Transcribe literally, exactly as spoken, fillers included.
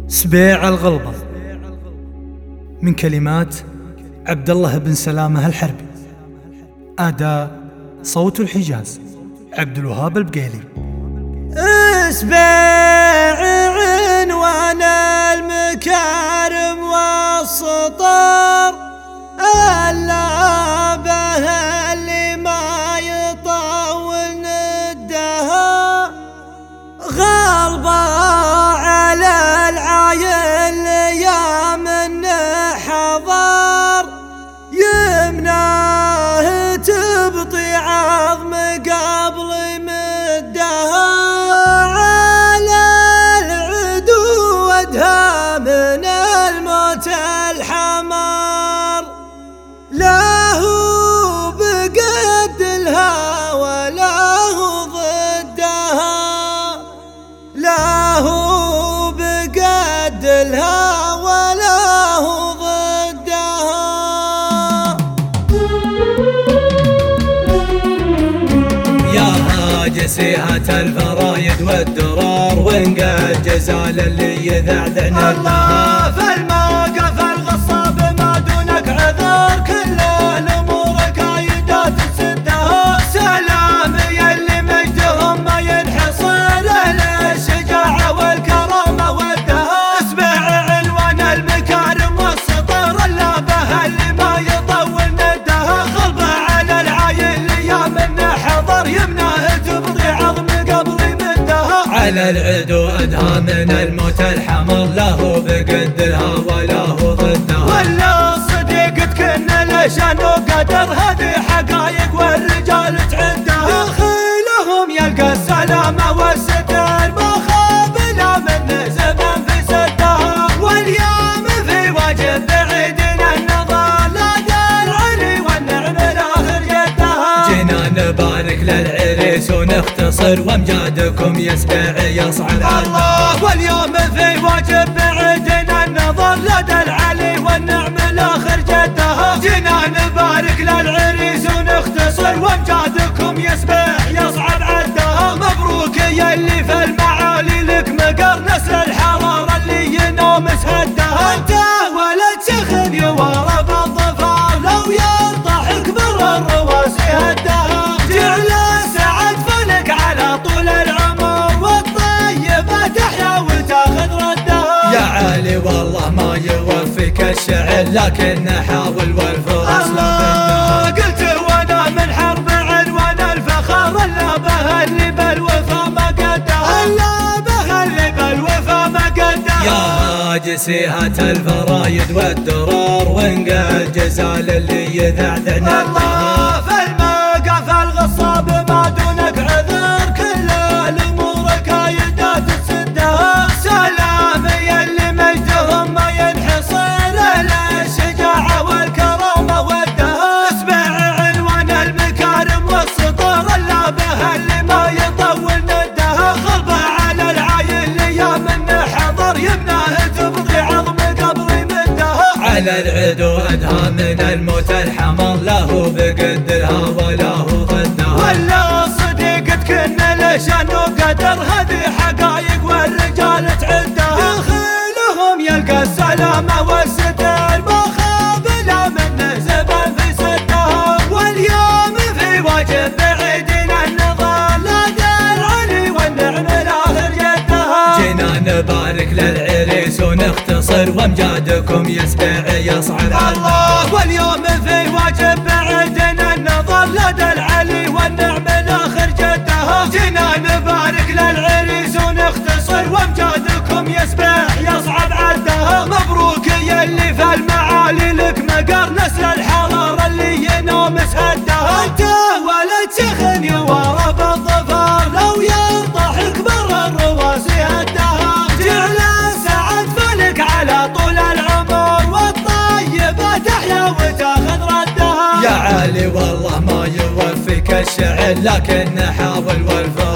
سبيع الغلبة من كلمات عبد الله بن سلامة الحربي. أداء صوت الحجاز عبد الوهاب البقيلي. سبيع عنوان المكارم والسطر، ألا به اللي ما يطول ندها، غالبة على العايل يا من حضر، يمناه تبطي عظم قبل مدها، على العدو ودها من الموت الحمر، لا هو بقد الها ولا هو ضدها، لا هو بقد الها ولا هو ضدها. يا هاجسيهة الفرايد والدرار، وانقل جزال اللي يذعذعنا الله في الموقف الغصاب ما دونك عذر، كل الامور كايدات تسدها، سلام يلي مجدهم ما ينحصر، للشجاعة والكرامة والدها، اسبع عنوان المكارم والسطر، الا به اللي ما يطول ندها، غلبة على العايل يا من حضر، يمناه تبطي عظم قبل مدها، على العدو أدها من الموت الحمر، لا هو بقدرها ولا هو ضدها، ولا صديقة كنا لشان وقدر، هذه حقايق والرجال تعدها، خيلهم يلقى السلامة والستر، ما خاب لا من زمن في سدها، واليوم في واجب بعيدنا النظر، لا دار علي والنعم لاخر جدها، جينا نبارك للعريس ونختصر، وامجادكم يسبع يصعد الله، واليوم في واجب بعيدنا النظر، لدى العلي والنعم لاخر جدها، جينا نبارك للعريس ونختصر، وامجادكم يسبح يصعد عدها، مبروك يا اللي في المعالي لك مقر، نسل الحرارة اللي ينوم سهدها، انت ولد سخن يوارى بالظفار، لو ينطحك بر الرواسي هدها، جعل سعد فلك على طول العمر، والطيبة تحيا وتاخذ ردها، يا علي والله ما يوفيك الشعر، لكن نحاول والفرص الله قلت وانا من حرب عنوان الفخر، الا به اللي بالوفا ما قدها، الا به اللي بالوفا ما قدها، يا هاجسيهة الفرايد والدرار، وانقل جزال اللي يذعذعنا الله في الموقف الغصاب ما دونك عذر، كل الامور كايدات تسدها، سلام يلي مجدهم ما ينحصر، للشجاعة والكرامة والدها، اسبع عنوان المكارم والسطر، الا به اللي ما يطول ندها، غلبة على العايل يا من حضر، يمناه تبطي عظم قبل مدها، على العدو أدها من الموت الحمر، لا هو بقدرها ولا هو ضدها، ولا صديقة كنا لشان وقدر، هذه حقايق والرجال تعدها، خيلهم يلقى السلامة والستر، ما خاب لا من زبن في سدها، واليوم في واجب بعيدنا النظر، لا دار علي والنعم لاخر جدها، جينا نبارك للعريس ونختصر، وامجادكم يسبع يصعد الله، واليوم في واجب بعيدنا النظر، لدى العلي والنعم لاخر جدها، جينا نبارك للعريس ونختصر، وامجادكم يسبح يصعد عدها، مبروك يا اللي في المعالي لك مقر، نسل الحرارة اللي ينوم سهدها، انت ولد سخن يوارى بالظفار، لو ينطحك بر الرواسي هدها، جعل سعد فلك على طول العمر، والطيبة تحيا وتاخذ ردها، يا علي والله ما يوفيك الشعر، لكن نحاول والفرص